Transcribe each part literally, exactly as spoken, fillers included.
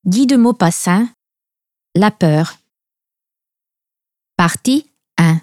Guy de Maupassant, La peur. Partie un.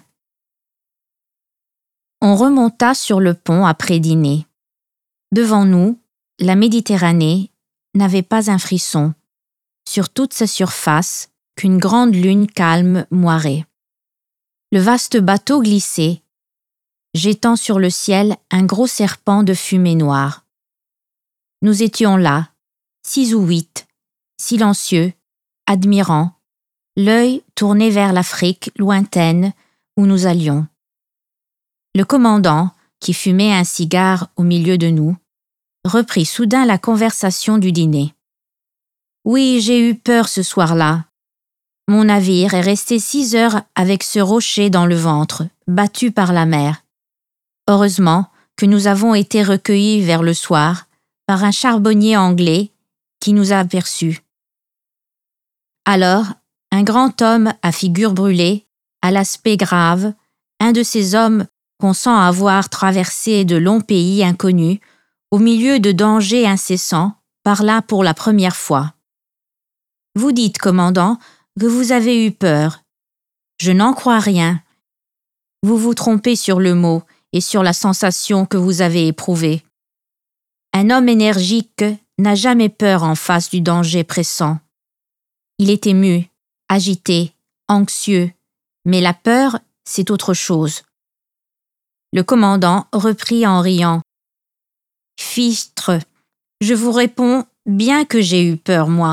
On remonta sur le pont après dîner. Devant nous, la Méditerranée n'avait pas un frisson, sur toute sa surface qu'une grande lune calme moirait. Le vaste bateau glissait, jetant sur le ciel un gros serpent de fumée noire. Nous étions là, six ou huit, silencieux, admirants, l'œil tourné vers l'Afrique lointaine où nous allions. Le commandant, qui fumait un cigare au milieu de nous, reprit soudain la conversation du dîner. « Oui, j'ai eu peur ce soir-là. Mon navire est resté six heures avec ce rocher dans le ventre, battu par la mer. Heureusement que nous avons été recueillis vers le soir par un charbonnier anglais qui nous a aperçus. Alors, un grand homme à figure brûlée, à l'aspect grave, un de ces hommes qu'on sent avoir traversé de longs pays inconnus, au milieu de dangers incessants, parla pour la première fois. « Vous dites, commandant, que vous avez eu peur. Je n'en crois rien. Vous vous trompez sur le mot et sur la sensation que vous avez éprouvée. Un homme énergique n'a jamais peur en face du danger pressant. Il est ému, agité, anxieux, mais la peur, c'est autre chose. » Le commandant reprit en riant. « Fichtre, je vous réponds bien que j'ai eu peur, moi. »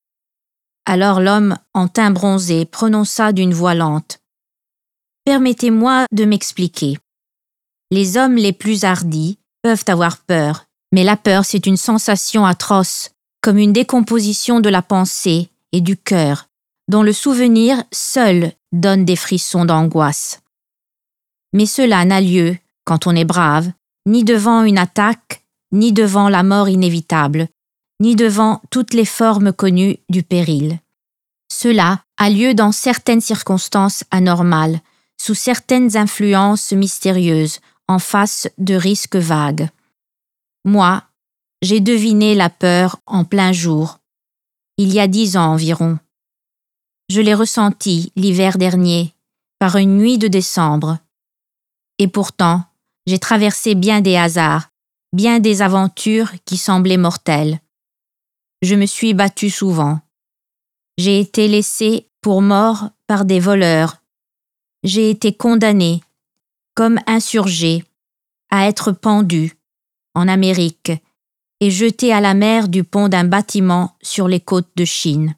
Alors l'homme en teint bronzé prononça d'une voix lente. « Permettez-moi de m'expliquer. Les hommes les plus hardis peuvent avoir peur, mais la peur c'est une sensation atroce, comme une décomposition de la pensée et du cœur, dont le souvenir seul donne des frissons d'angoisse. Mais cela n'a lieu, quand on est brave, ni devant une attaque, ni devant la mort inévitable, ni devant toutes les formes connues du péril. Cela a lieu dans certaines circonstances anormales, sous certaines influences mystérieuses, en face de risques vagues. Moi, j'ai deviné la peur en plein jour, il y a dix ans environ. Je l'ai ressentie l'hiver dernier, par une nuit de décembre. Et pourtant, j'ai traversé bien des hasards, bien des aventures qui semblaient mortelles. Je me suis battu souvent. J'ai été laissé pour mort par des voleurs. J'ai été condamné, comme insurgé, à être pendu, en Amérique, et jeté à la mer du pont d'un bâtiment sur les côtes de Chine.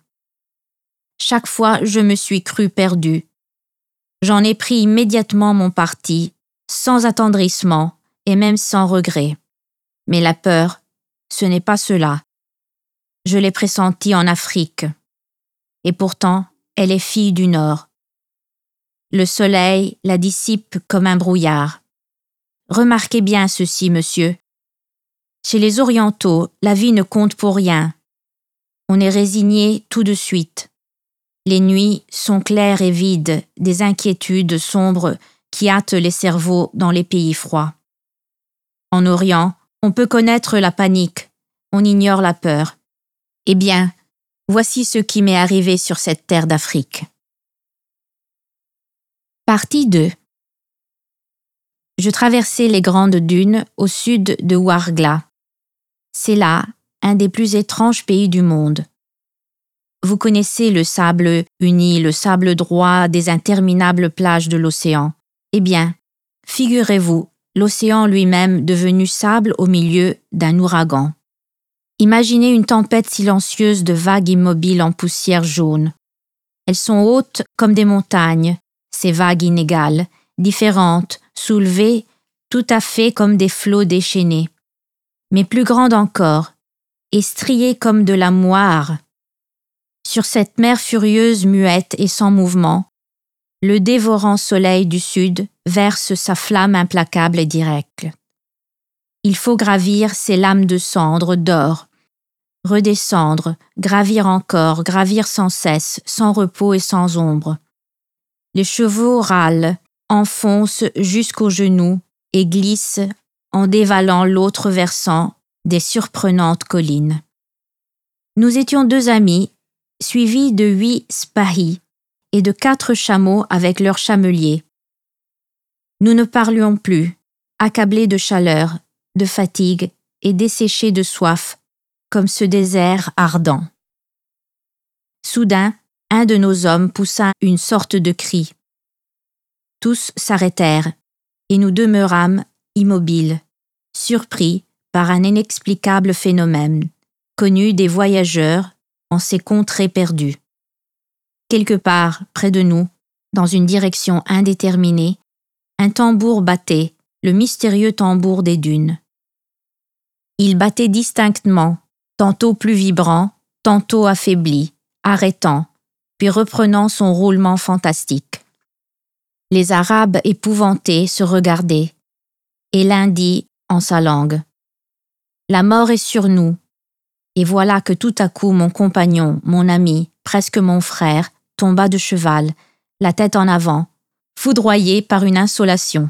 Chaque fois, je me suis cru perdu. J'en ai pris immédiatement mon parti, sans attendrissement et même sans regret. Mais la peur, ce n'est pas cela. Je l'ai pressentie en Afrique. Et pourtant, elle est fille du Nord. Le soleil la dissipe comme un brouillard. Remarquez bien ceci, monsieur. Chez les Orientaux, la vie ne compte pour rien. On est résigné tout de suite. Les nuits sont claires et vides des inquiétudes sombres qui hâtent les cerveaux dans les pays froids. En Orient, on peut connaître la panique, on ignore la peur. Eh bien, voici ce qui m'est arrivé sur cette terre d'Afrique. Partie deux. Je traversais les grandes dunes au sud de Ouargla. C'est là un des plus étranges pays du monde. Vous connaissez le sable uni, le sable droit des interminables plages de l'océan. Eh bien, figurez-vous, l'océan lui-même devenu sable au milieu d'un ouragan. Imaginez une tempête silencieuse de vagues immobiles en poussière jaune. Elles sont hautes comme des montagnes, ces vagues inégales, différentes, soulevées, tout à fait comme des flots déchaînés. Mais plus grandes encore, et striées comme de la moire. Sur cette mer furieuse, muette et sans mouvement, le dévorant soleil du sud verse sa flamme implacable et directe. Il faut gravir ces lames de cendre d'or, redescendre, gravir encore, gravir sans cesse, sans repos et sans ombre. Les chevaux râlent, enfoncent jusqu'aux genoux et glissent en dévalant l'autre versant des surprenantes collines. Nous étions deux amis, suivis de huit spahis et de quatre chameaux avec leurs chameliers. Nous ne parlions plus, accablés de chaleur, de fatigue et desséchés de soif, comme ce désert ardent. Soudain, un de nos hommes poussa une sorte de cri. Tous s'arrêtèrent, et nous demeurâmes immobiles, surpris par un inexplicable phénomène, connu des voyageurs en ces contrées perdues. Quelque part, près de nous, dans une direction indéterminée, un tambour battait, le mystérieux tambour des dunes. Il battait distinctement, tantôt plus vibrant, tantôt affaibli, arrêtant, puis reprenant son roulement fantastique. Les Arabes épouvantés se regardaient, et l'un dit en sa langue « La mort est sur nous ». Et voilà que tout à coup mon compagnon, mon ami, presque mon frère, tomba de cheval, la tête en avant, foudroyé par une insolation.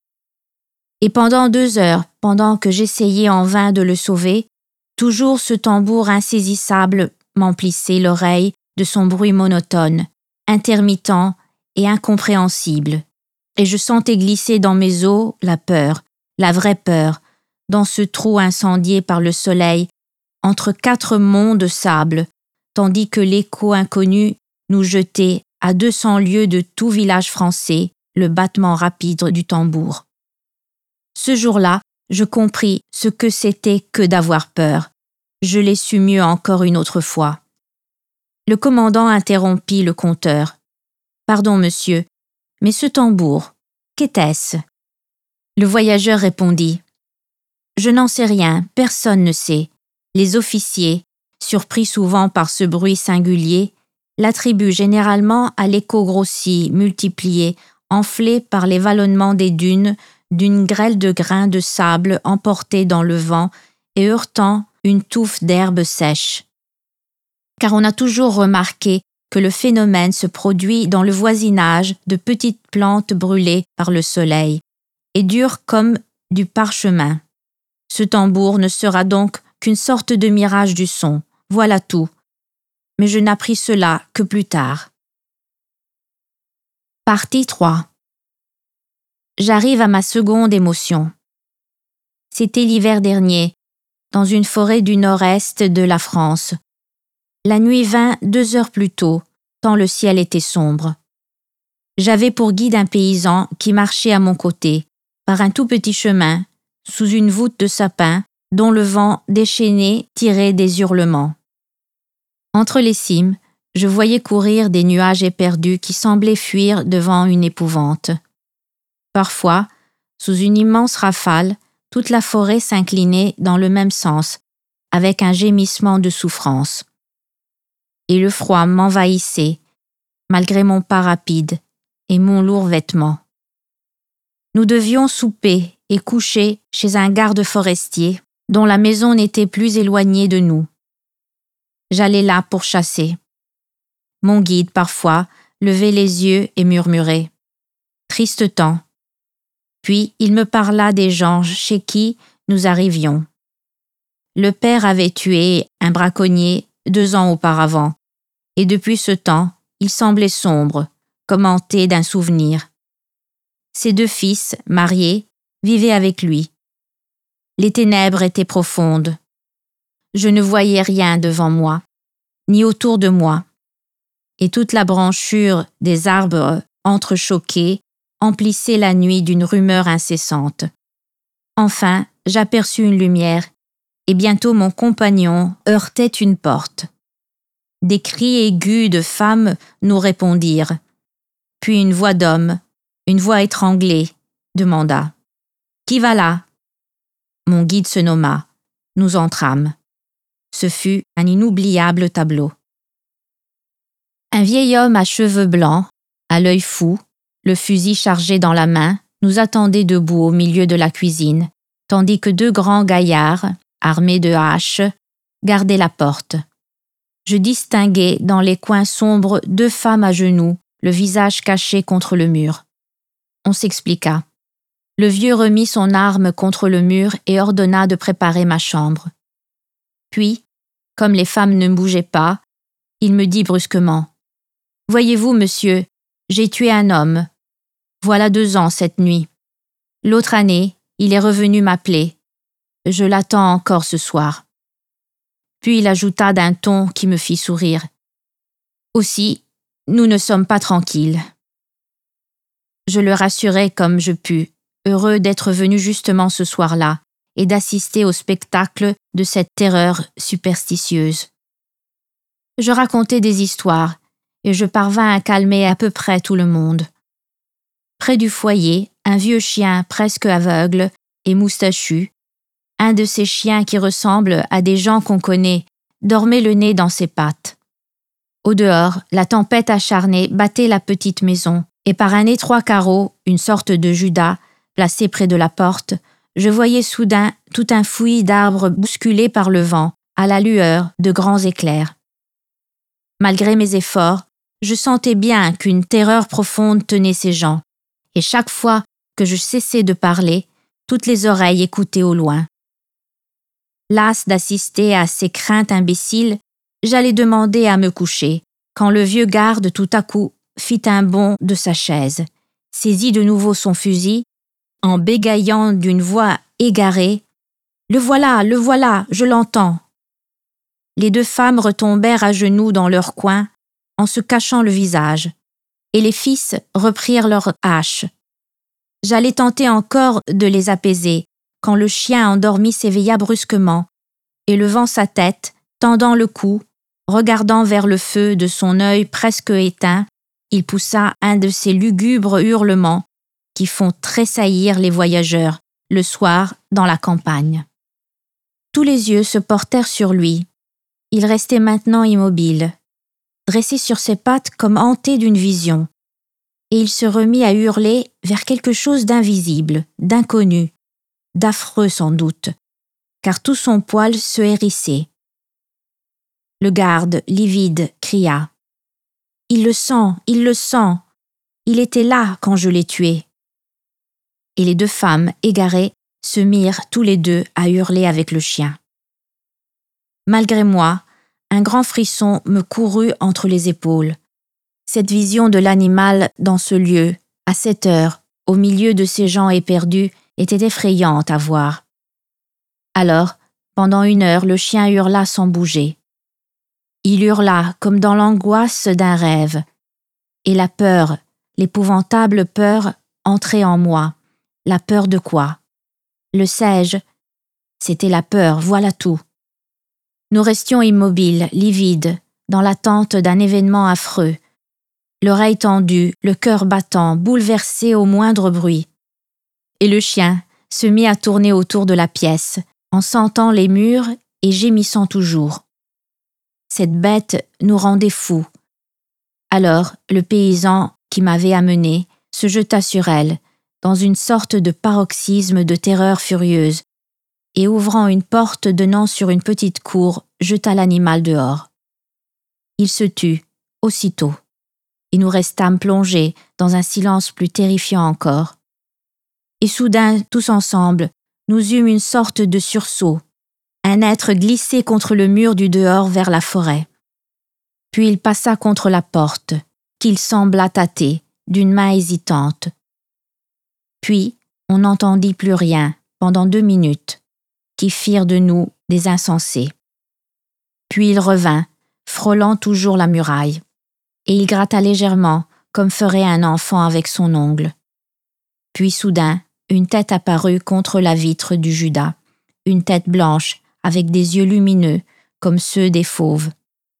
Et pendant deux heures, pendant que j'essayais en vain de le sauver, toujours ce tambour insaisissable m'emplissait l'oreille de son bruit monotone, intermittent et incompréhensible, et je sentais glisser dans mes os la peur, la vraie peur, dans ce trou incendié par le soleil, entre quatre monts de sable, tandis que l'écho inconnu nous jetait à deux cents lieues de tout village français le battement rapide du tambour. Ce jour-là, je compris ce que c'était que d'avoir peur. Je l'ai su mieux encore une autre fois. Le commandant interrompit le conteur. « Pardon, monsieur, mais ce tambour, qu'était-ce » Le voyageur répondit. « Je n'en sais rien, personne ne sait. Les officiers, surpris souvent par ce bruit singulier, l'attribuent généralement à l'écho grossi, multiplié, enflé par les vallonnements des dunes, d'une grêle de grains de sable emportés dans le vent et heurtant une touffe d'herbe sèche. Car on a toujours remarqué que le phénomène se produit dans le voisinage de petites plantes brûlées par le soleil et dures comme du parchemin. Ce tambour ne sera donc qu'une sorte de mirage du son, voilà tout. Mais je n'appris cela que plus tard. Partie trois. J'arrive à ma seconde émotion. C'était l'hiver dernier, dans une forêt du nord-est de la France. La nuit vint deux heures plus tôt, tant le ciel était sombre. J'avais pour guide un paysan qui marchait à mon côté, par un tout petit chemin, sous une voûte de sapins, dont le vent déchaîné tirait des hurlements. Entre les cimes, je voyais courir des nuages éperdus qui semblaient fuir devant une épouvante. Parfois, sous une immense rafale, toute la forêt s'inclinait dans le même sens, avec un gémissement de souffrance. Et le froid m'envahissait, malgré mon pas rapide et mon lourd vêtement. Nous devions souper et coucher chez un garde forestier, dont la maison n'était plus éloignée de nous. J'allais là pour chasser. Mon guide, parfois, levait les yeux et murmurait « Triste temps ». Puis il me parla des gens chez qui nous arrivions. Le père avait tué un braconnier deux ans auparavant, et depuis ce temps, il semblait sombre, comme hanté d'un souvenir. Ses deux fils, mariés, vivaient avec lui. Les ténèbres étaient profondes. Je ne voyais rien devant moi, ni autour de moi, et toute la branchure des arbres entrechoqués emplissait la nuit d'une rumeur incessante. Enfin, j'aperçus une lumière, et bientôt mon compagnon heurtait une porte. Des cris aigus de femmes nous répondirent. Puis une voix d'homme, une voix étranglée, demanda « Qui va là ?» Mon guide se nomma. Nous entrâmes. Ce fut un inoubliable tableau. Un vieil homme à cheveux blancs, à l'œil fou, le fusil chargé dans la main, nous attendait debout au milieu de la cuisine, tandis que deux grands gaillards, armés de haches, gardaient la porte. Je distinguais dans les coins sombres deux femmes à genoux, le visage caché contre le mur. On s'expliqua. Le vieux remit son arme contre le mur et ordonna de préparer ma chambre. Puis, Comme les femmes ne bougeaient pas, il me dit brusquement « Voyez-vous, monsieur, j'ai tué un homme. Voilà deux ans cette nuit. L'autre année, il est revenu m'appeler. Je l'attends encore ce soir. » Puis il ajouta d'un ton qui me fit sourire « Aussi, nous ne sommes pas tranquilles. » Je le rassurai comme je pus, heureux d'être venu justement ce soir-là et d'assister au spectacle de cette terreur superstitieuse. Je racontai des histoires et je parvins à calmer à peu près tout le monde. Près du foyer, un vieux chien presque aveugle et moustachu, un de ces chiens qui ressemblent à des gens qu'on connaît, dormait le nez dans ses pattes. Au dehors, la tempête acharnée battait la petite maison, et par un étroit carreau, une sorte de judas, placé près de la porte, je voyais soudain tout un fouillis d'arbres bousculés par le vent, à la lueur de grands éclairs. Malgré mes efforts, je sentais bien qu'une terreur profonde tenait ces gens, et chaque fois que je cessais de parler, toutes les oreilles écoutaient au loin. Lasse d'assister à ces craintes imbéciles, j'allais demander à me coucher, quand le vieux garde tout à coup fit un bond de sa chaise, saisit de nouveau son fusil, en bégayant d'une voix égarée « Le voilà, le voilà, je l'entends !» Les deux femmes retombèrent à genoux dans leur coin, en se cachant le visage, et les fils reprirent leurs haches. J'allais tenter encore de les apaiser, quand le chien endormi s'éveilla brusquement, et levant sa tête, tendant le cou, regardant vers le feu de son œil presque éteint, il poussa un de ces lugubres hurlements qui font tressaillir les voyageurs le soir dans la campagne. Tous les yeux se portèrent sur lui. Il restait maintenant immobile, dressé sur ses pattes comme hanté d'une vision, et il se remit à hurler vers quelque chose d'invisible, d'inconnu, d'affreux sans doute, car tout son poil se hérissait. Le garde, livide, cria « Il le sent, il le sent, il était là quand je l'ai tué. » Et les deux femmes, égarées, se mirent tous les deux à hurler avec le chien. Malgré moi, un grand frisson me courut entre les épaules. Cette vision de l'animal dans ce lieu, à cette heure, au milieu de ces gens éperdus, était effrayante à voir. Alors, pendant une heure, le chien hurla sans bouger. Il hurla comme dans l'angoisse d'un rêve. Et la peur, l'épouvantable peur, entrait en moi. La peur de quoi? Le sais-je? C'était la peur, voilà tout. Nous restions immobiles, livides, dans l'attente d'un événement affreux. L'oreille tendue, le cœur battant, bouleversé au moindre bruit. Et le chien se mit à tourner autour de la pièce, en sentant les murs et gémissant toujours. Cette bête nous rendait fous. Alors, le paysan qui m'avait amené se jeta sur elle, dans une sorte de paroxysme de terreur furieuse, et ouvrant une porte donnant sur une petite cour, jeta l'animal dehors. Il se tut, aussitôt, et nous restâmes plongés dans un silence plus terrifiant encore. Et soudain, tous ensemble, nous eûmes une sorte de sursaut, un être glissé contre le mur du dehors vers la forêt. Puis il passa contre la porte, qu'il sembla tâter, d'une main hésitante. Puis, on n'entendit plus rien, pendant deux minutes, qui firent de nous des insensés. Puis il revint, frôlant toujours la muraille, et il gratta légèrement, comme ferait un enfant avec son ongle. Puis soudain, une tête apparut contre la vitre du judas, une tête blanche, avec des yeux lumineux, comme ceux des fauves.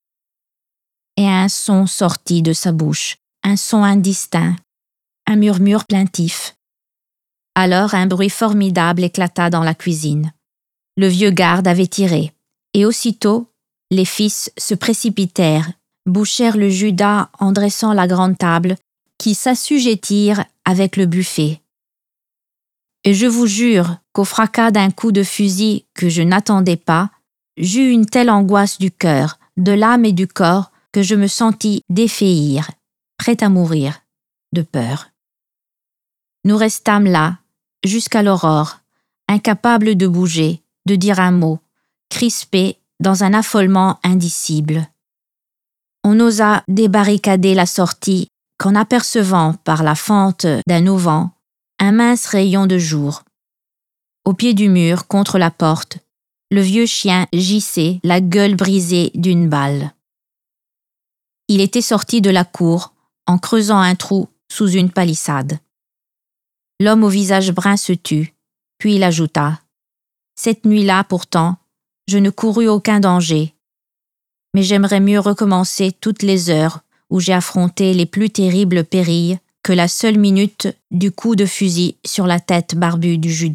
Et un son sortit de sa bouche, un son indistinct, un murmure plaintif. Alors un bruit formidable éclata dans la cuisine. Le vieux garde avait tiré, et aussitôt, les fils se précipitèrent, bouchèrent le judas en dressant la grande table, qui s'assujettirent avec le buffet. Et je vous jure qu'au fracas d'un coup de fusil que je n'attendais pas, j'eus une telle angoisse du cœur, de l'âme et du corps, que je me sentis défaillir, prêt à mourir, de peur. Nous restâmes là, jusqu'à l'aurore, incapables de bouger, de dire un mot, crispés dans un affolement indicible. On osa débarricader la sortie qu'en apercevant par la fente d'un auvent un mince rayon de jour. Au pied du mur, contre la porte, le vieux chien gissait, la gueule brisée d'une balle. Il était sorti de la cour en creusant un trou sous une palissade. L'homme au visage brun se tut, puis il ajouta « Cette nuit-là, pourtant, je ne courus aucun danger, mais j'aimerais mieux recommencer toutes les heures où j'ai affronté les plus terribles périls que la seule minute du coup de fusil sur la tête barbue du Judas. »